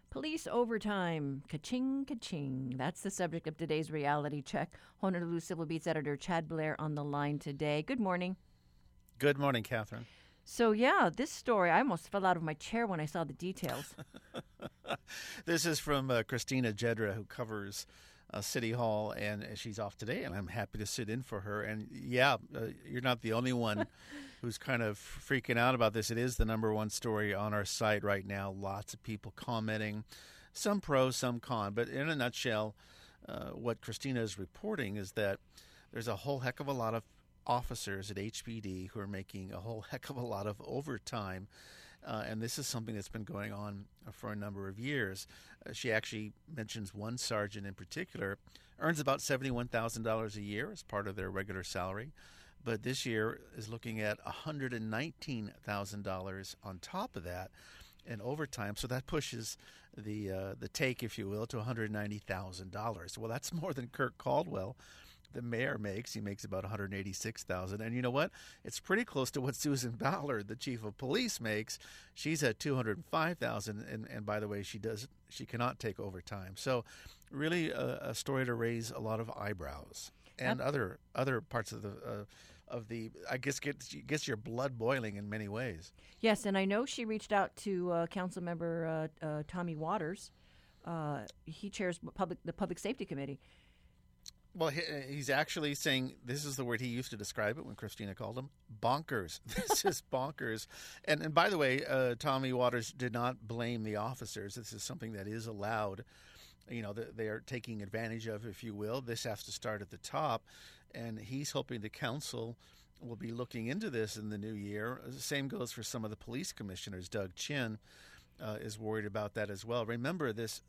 Police overtime, ka-ching, ka-ching. That's the subject of today's reality check. Honolulu Civil Beat's editor Chad Blair on the line today. Good morning. Good morning, Catherine. So, yeah, this story, I almost fell out of my chair when I saw the details. This is from Christina Jedra, who covers City Hall, and she's off today, and I'm happy to sit in for her. And, you're not the only one who's kind of freaking out about this. It is the number one story on our site right now. Lots of people commenting, some pro, some con. But in a nutshell, what Christina is reporting is that there's a whole heck of a lot of officers at HPD who are making a whole heck of a lot of overtime. And this is something that's been going on for a number of years. She actually mentions one sergeant in particular earns about $71,000 a year as part of their regular salary. But this year is looking at $119,000 on top of that in overtime. So that pushes the take, if you will, to $190,000. Well, that's more than Kirk Caldwell, the mayor, makes. He makes about $186,000. And you know what? It's pretty close to what Susan Ballard, the chief of police, makes. She's at $205,000. And by the way, she cannot take overtime. So really a story to raise a lot of eyebrows. And other parts of the I guess gets your blood boiling in many ways. Yes, and I know she reached out to Council Member Tommy Waters. He chairs the Public Safety Committee. Well, he's actually saying, this is the word he used to describe it when Christina called him, bonkers. This is bonkers. And by the way, Tommy Waters did not blame the officers. This is something that is allowed. You know, they are taking advantage of, if you will. This has to start at the top. And he's hoping the council will be looking into this in the new year. The same goes for some of the police commissioners. Doug Chin is worried about that as well. Remember, this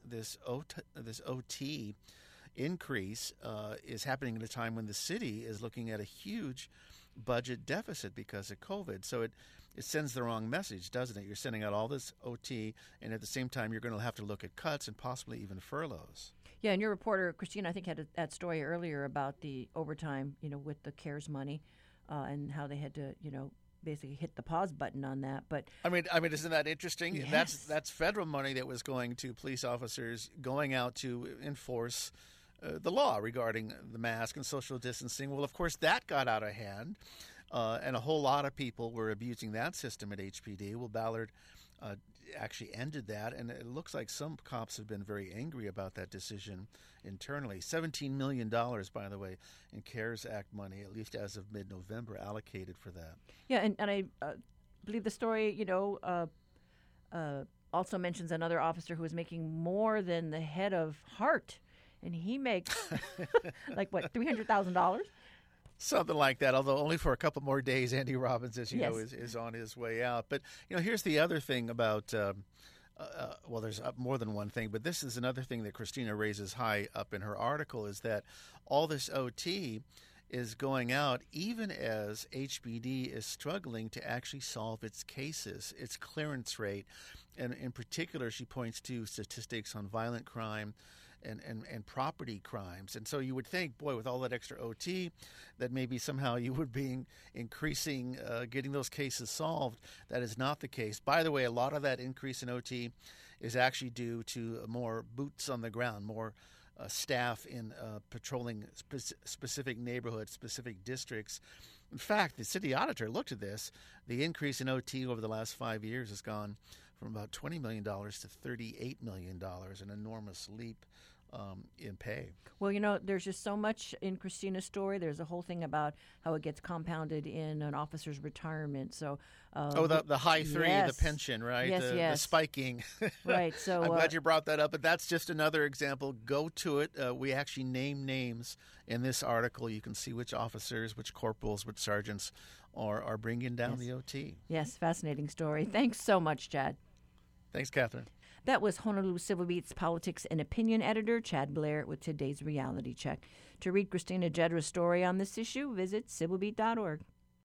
OT increase is happening at a time when the city is looking at a huge budget deficit because of COVID. So it sends the wrong message, doesn't it? You're sending out all this OT, and at the same time, you're going to have to look at cuts and possibly even furloughs. Yeah, and your reporter, Christina, I think had that story earlier about the overtime, with the CARES money and how they had to, basically hit the pause button on that. But I mean, isn't that interesting? Yes. That's federal money that was going to police officers going out to enforce the law regarding the mask and social distancing. Well, of course, that got out of hand, and a whole lot of people were abusing that system at HPD. Well, Ballard actually ended that, and it looks like some cops have been very angry about that decision internally. $17 million, by the way, in CARES Act money, at least as of mid-November, allocated for that. Yeah, and I believe the story, also mentions another officer who is making more than the head of HART. And he makes $300,000? Something like that, although only for a couple more days. Andy Robbins, as you Yes. know, is on his way out. But, here's the other thing about, there's more than one thing, but this is another thing that Christina raises high up in her article, is that all this OT is going out even as HPD is struggling to actually solve its cases, its clearance rate. And in particular, she points to statistics on violent crime and property crimes. And so you would think, boy, with all that extra OT, that maybe somehow you would be increasing, getting those cases solved. That is not the case. By the way, a lot of that increase in OT is actually due to more boots on the ground, more staff in patrolling specific neighborhoods, specific districts. In fact, the city auditor looked at this. The increase in OT over the last 5 years has gone from about $20 million to $38 million, an enormous leap in pay. Well, there's just so much in Christina's story. There's a whole thing about how it gets compounded in an officer's retirement. So, the high three, yes. the pension, right? Yes, the spiking. Right. So I'm glad you brought that up. But that's just another example. Go to it. We actually name names in this article. You can see which officers, which corporals, which sergeants are bringing down the OT. Yes, fascinating story. Thanks so much, Chad. Thanks, Catherine. That was Honolulu Civil Beat's politics and opinion editor, Chad Blair, with today's reality check. To read Christina Jedra's story on this issue, visit civilbeat.org.